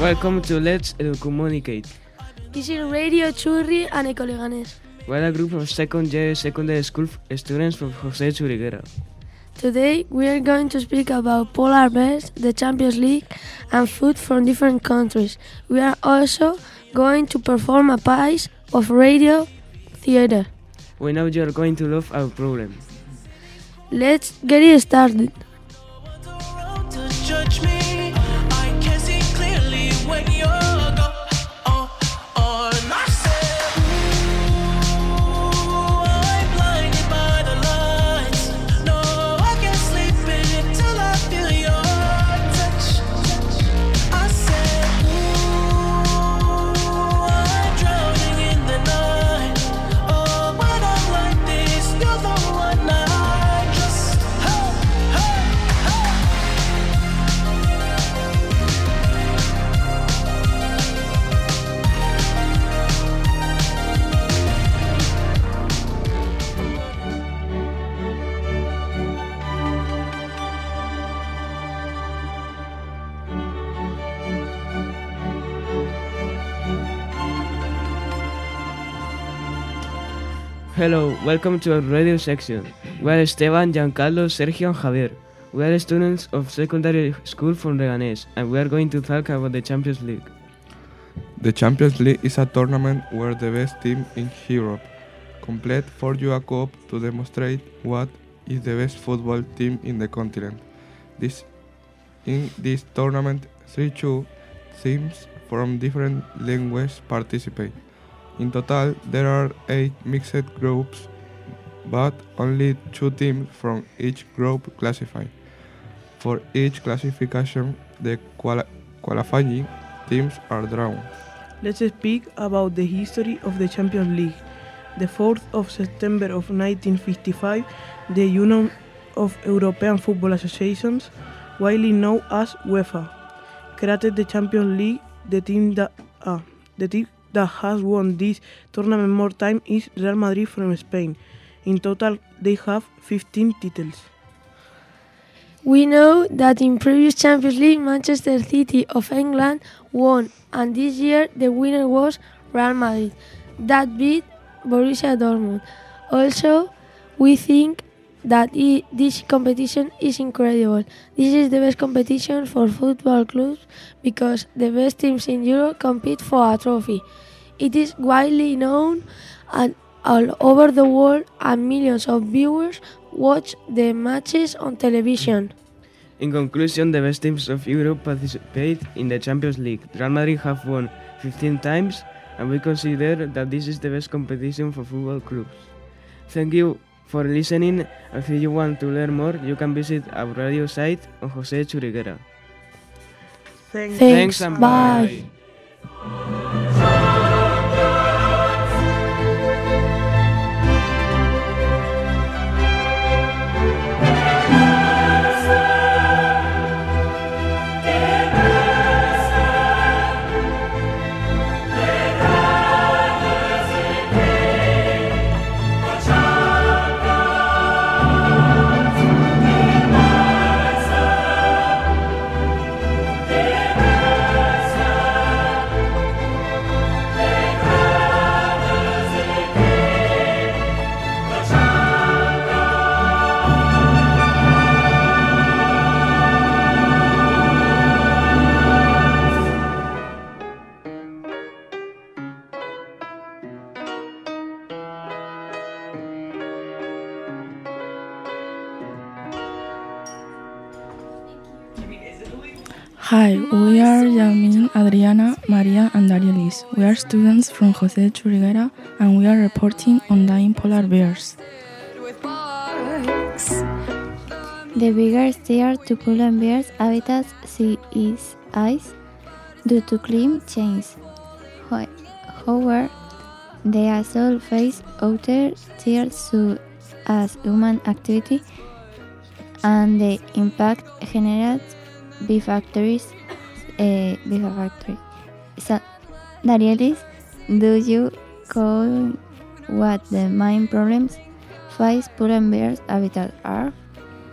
Welcome to Let's Communicate. This is Radio Churri and Ecoleganes. We're a group of second year secondary school students from José Churriguera. Today we are going to speak about polar bears, the Champions League, and food from different countries. We are also going to perform a piece of radio theater. We know you're going to love our program. Let's get it started. Hello, welcome to our radio section. We are Esteban, Giancarlo, Sergio and Javier. We are students of secondary school from Leganés and we are going to talk about the Champions League. The Champions League is a tournament where the best team in Europe compete for a cup to demonstrate what is the best football team in the continent. In this tournament, 32 teams from different languages participate. In total, there are 8 mixed groups, but only 2 teams from each group classify. For each classification, the qualifying teams are drawn. Let's speak about the history of the Champions League. The 4th of September of 1955, the Union of European Football Associations, widely known as UEFA, created the Champions League. The team that has won this tournament more time is Real Madrid from Spain. In total, they have 15 titles. We know that in previous Champions League, Manchester City of England won, and this year the winner was Real Madrid, that beat Borussia Dortmund. Also, we think that this competition is incredible. This is the best competition for football clubs because the best teams in Europe compete for a trophy. It is widely known and all over the world, and millions of viewers watch the matches on television. In conclusion, the best teams of Europe participate in the Champions League. Real Madrid have won 15 times and we consider that this is the best competition for football clubs. Thank you for listening, and if you want to learn more, you can visit our radio site on José Churriguera. Thanks and bye. Hi, we are Yamin, Adriana, Maria and Darielis. We are students from José Churriguera and we are reporting on dying polar bears. The biggest threat to polar bears' habitats is ice due to climate change. However, they also face other threats such as human activity and the impact generated by factories. So, Darielis, do you call what the main problems face polar bears' habitat are?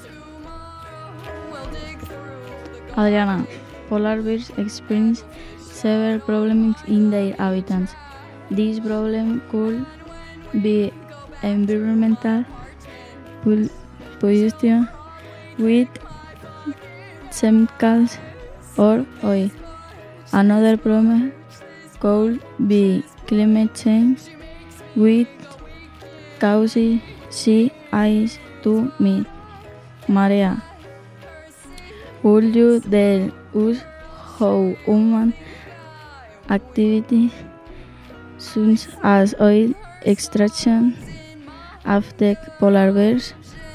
Adriana, polar bears experience severe problems in their habitats. This problem could be environmental pollution with chemicals or oil. Another problem could be climate change, which causes sea ice to meet marea. Would you tell us how human activities such as oil extraction affect polar bears?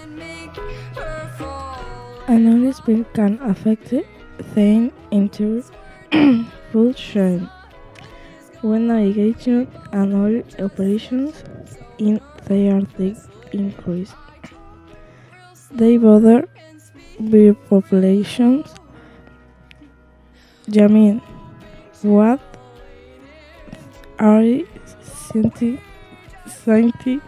An oil spill can affect the entire food chain. When navigation and oil operations in the Arctic increase, they bother bear populations. Jamin, what are scientists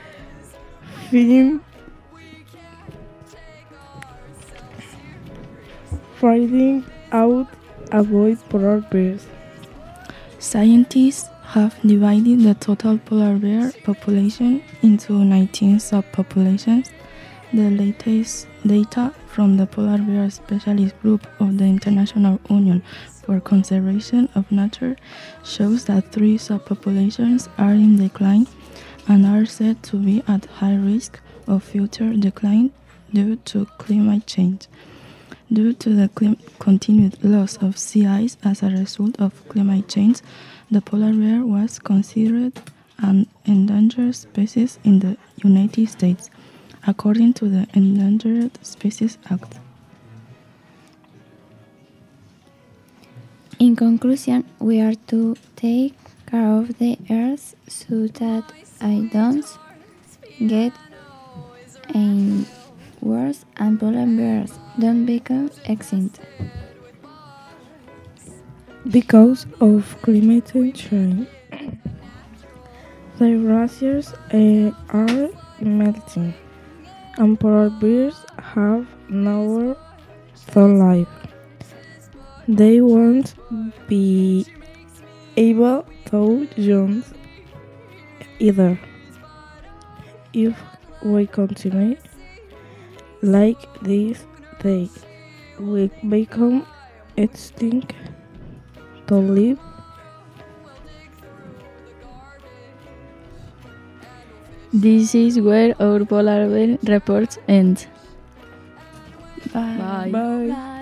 finding out about polar bears? Scientists have divided the total polar bear population into 19 subpopulations. The latest data from the Polar Bear Specialist Group of the International Union for Conservation of Nature shows that 3 subpopulations are in decline and are said to be at high risk of future decline due to climate change. Due to the continued loss of sea ice as a result of climate change, the polar bear was considered an endangered species in the United States, according to the Endangered Species Act. In conclusion, we are to take care of the earth so that it don't get any worse and polar bears don't become extinct. Because of climate change, the glaciers are melting, and polar bears have nowhere to live. They won't be able to join either. If we continue like this, they will become extinct. To live. This is where our polar bear reports ends. Bye. Bye.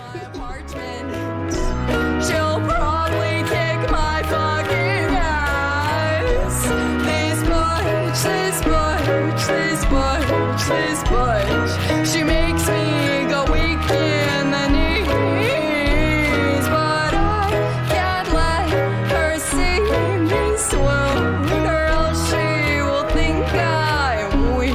She'll probably kick my fucking ass. This bunch. She makes me go weak in the knees, but I can't let her see me swoon, or else she will think I'm weak.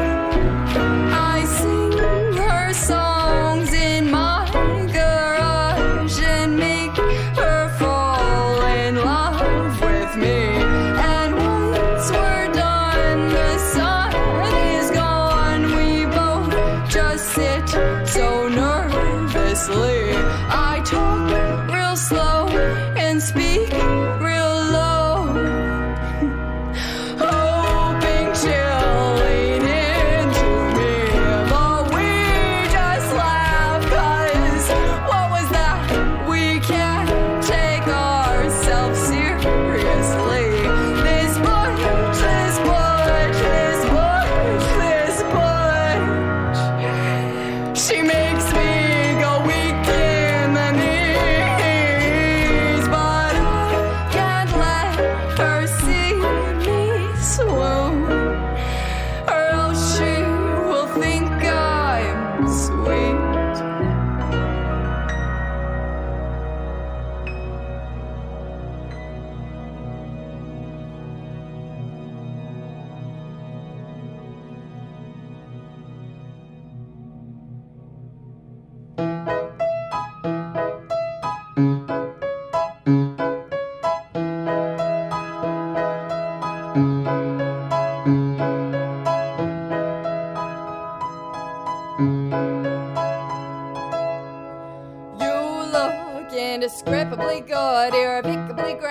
I sing her songs in my garage and make her fall in love with me. And once we're done, the sun is gone. We both just sit so nervously. I talk real slow and speak real low, hoping she'll lean into me. But we just laugh, 'cause what was that? We can't take ourselves seriously. This bunch. She makes me go weak in the knees, but I can't let her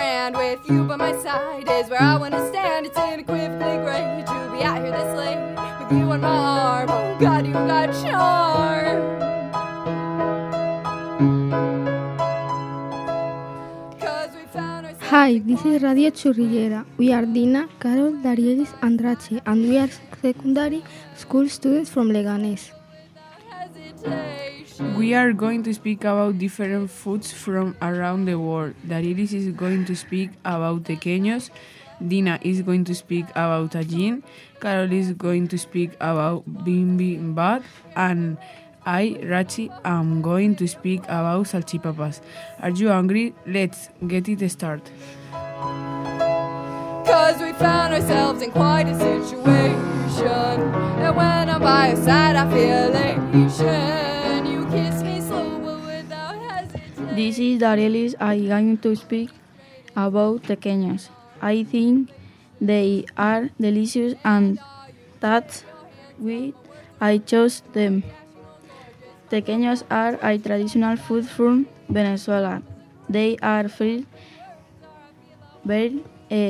grand. With you by my side is where I want to stand. It's unequivocally great to be out here this late with you on my arm. Oh God, you got charm. Hi, this is Radio Churriguera. We are Dina, Carol, Darielis and Rachi, and we are secondary school students from Leganés. We are going to speak about different foods from around the world. Darielis is going to speak about tequeños, Dina is going to speak about tagine, Carol is going to speak about bibimbap, and I, Rachi, am going to speak about salchipapas. Are you hungry? Let's get it started. Cause we found ourselves in quite a situation, and when I'm by your side I feel elation. You kiss me slow but without hesitation. This is Darielis. I'm going to speak about tequeños. I think they are delicious and that's why I chose them. Tequeños are a traditional food from Venezuela. They are fried, very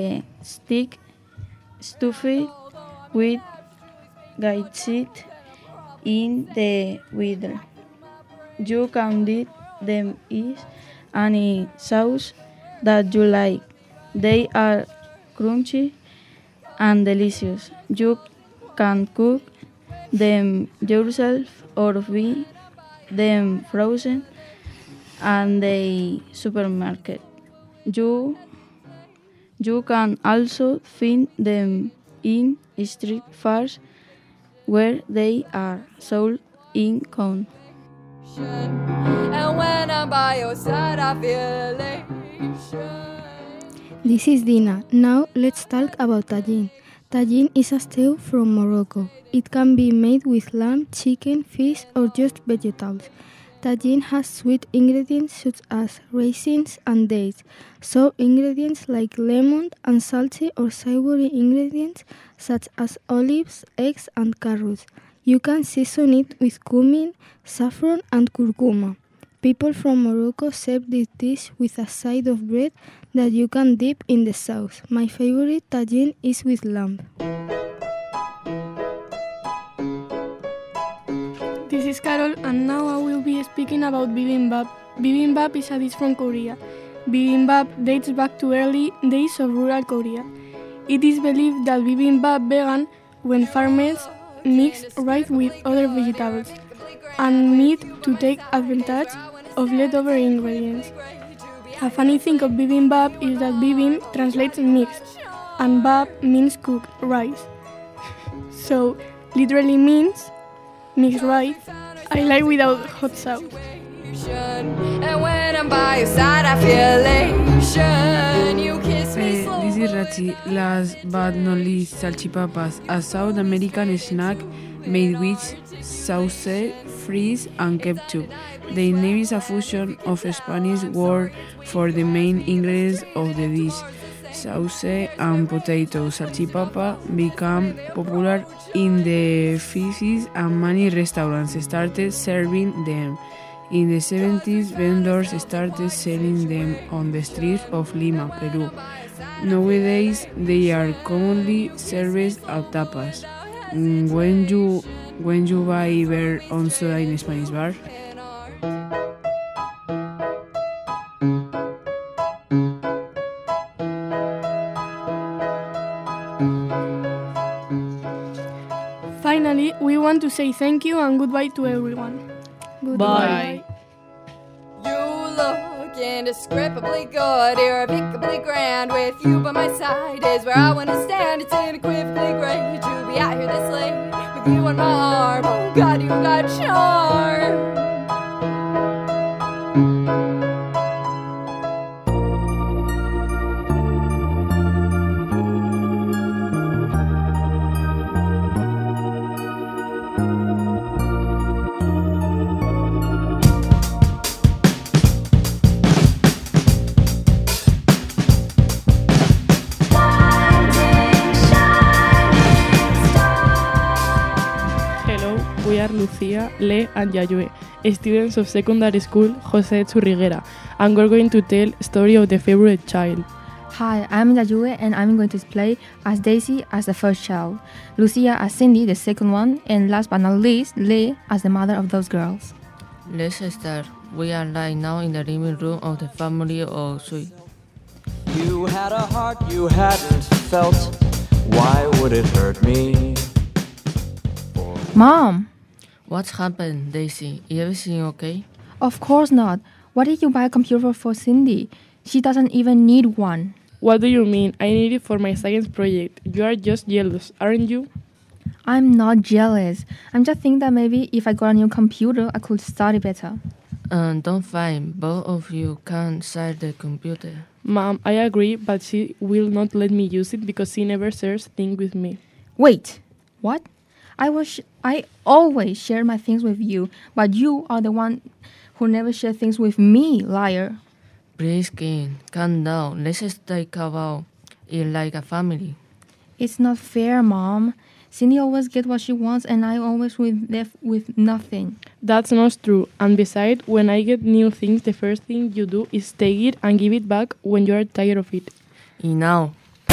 stuffed with gaitzit in the winter. You can dip them in any sauce that you like. They are crunchy and delicious. You can cook them yourself or buy them frozen at the supermarket. You can also find them in street fairs where they are sold in cone. And when I'm by your side I feel elation. This is Dina. Now let's talk about tagine. Tagine is a stew from Morocco. It can be made with lamb, chicken, fish, or just vegetables. Tagine has sweet ingredients such as raisins and dates, sour ingredients like lemon, and salty or savory ingredients such as olives, eggs, and carrots. You can season it with cumin, saffron, and curcuma. People from Morocco serve this dish with a side of bread that you can dip in the sauce. My favorite tagine is with lamb. This is Carol, and now I will be speaking about bibimbap. Bibimbap is a dish from Korea. Bibimbap dates back to early days of rural Korea. It is believed that bibimbap began when farmers mixed rice with other vegetables and meat to take advantage of leftover ingredients. A funny thing of bibimbap is that bibim translates mixed, and bap means cooked rice. So, literally means mixed rice. I like without hot sauce. And when I'm by your side I feel elation. You kiss me slow. This is Rachi. Last but not least, salchipapas, a South American snack made with sauce, fries, and ketchup. The name is a fusion of a Spanish word for the main ingredients of the dish, sauce and potatoes. Salchipapa became popular in the 50s and many restaurants started serving them. In the 70s, vendors started selling them on the streets of Lima, Peru. Nowadays, they are commonly served as tapas. When you buy beer on soda in a Spanish bar. Finally, we want to say thank you and goodbye to everyone. Goodbye. You look indescribably good, irrevocably grand. With you by my side is where I want to stand. It's unequivocally great to be out here this late with you on my arm. Oh God, you got charm. We are Lucia, Le and Yayue, students of secondary school Jose Churriguera, and we're going to tell story of the favorite child. Hi, I'm Yayue and I'm going to play as Daisy as the first child, Lucia as Cindy, the second one, and last but not least, Lee as the mother of those girls. Let's start. We are right now in the living room of the family of Sui. You had a heart you hadn't felt. Why would it hurt me? Mom! What's happened, Daisy? Is everything okay? Of course not. Why did you buy a computer for Cindy? She doesn't even need one. What do you mean? I need it for my science project. You are just jealous, aren't you? I'm not jealous. I'm just thinking that maybe if I got a new computer, I could study better. Don't find. Both of you can share the computer. Mom, I agree, but she will not let me use it because she never shares things with me. Wait, what? I always share my things with you, but you are the one who never share things with me, liar. Please, King, calm down. Let's talk about it like a family. It's not fair, Mom. Cindy always gets what she wants and I always left with nothing. That's not true. And besides, when I get new things, the first thing you do is take it and give it back when you are tired of it. Enough.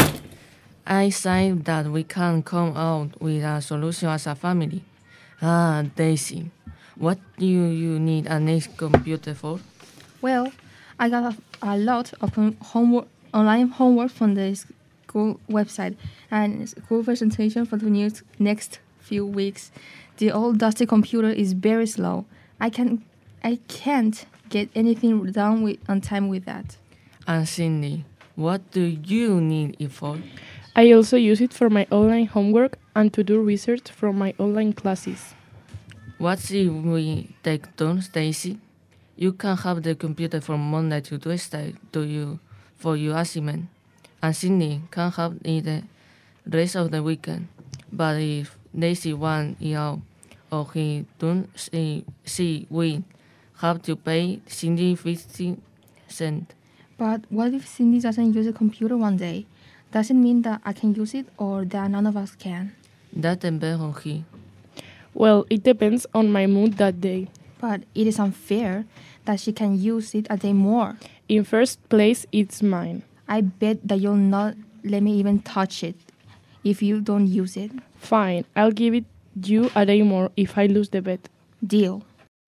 I said that we can come out with a solution as a family. Daisy, what do you need a next computer for? Well, I got a lot of online homework from the school website and school presentation for the next few weeks. The old dusty computer is very slow. I can't get anything done on time with that. And Cindy, what do you need it for? I also use it for my online homework and to do research from my online classes. What if we take turns, Daisy? You can have the computer from Monday to Tuesday for your assignment. And Cindy can have it the rest of the weekend. But if Daisy wants it out or he don't, she will have to pay Cindy 50 cents. But what if Cindy doesn't use a computer one day? Does it mean that I can use it or that none of us can? That depends on he. Well, it depends on my mood that day. But it is unfair that she can use it a day more. In first place, it's mine. I bet that you'll not let me even touch it if you don't use it. Fine, I'll give it you a day more if I lose the bet. Deal.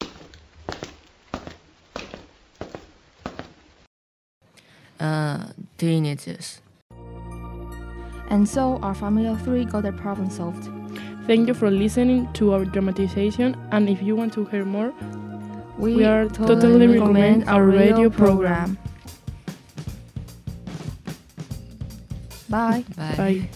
Teenagers. And so our family of three got their problem solved. Thank you for listening to our dramatization, and if you want to hear more, we are totally recommend our radio program. Bye. Bye.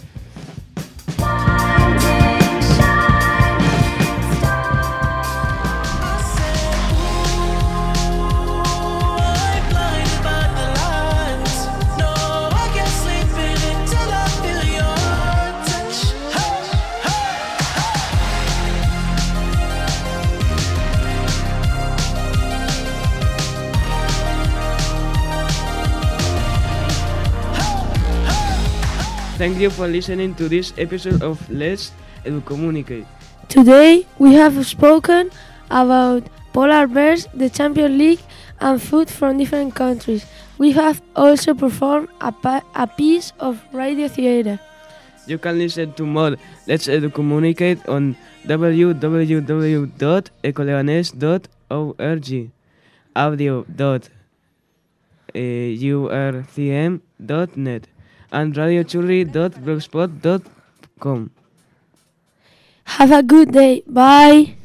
Thank you for listening to this episode of Let's Educommunicate. Today we have spoken about polar bears, the Champions League, and food from different countries. We have also performed a piece of radio theater. You can listen to more Let's Educommunicate on www.ecoleganes.org, audio.urcm.net, and radiochurri.blogspot.com. Have a good day. Bye.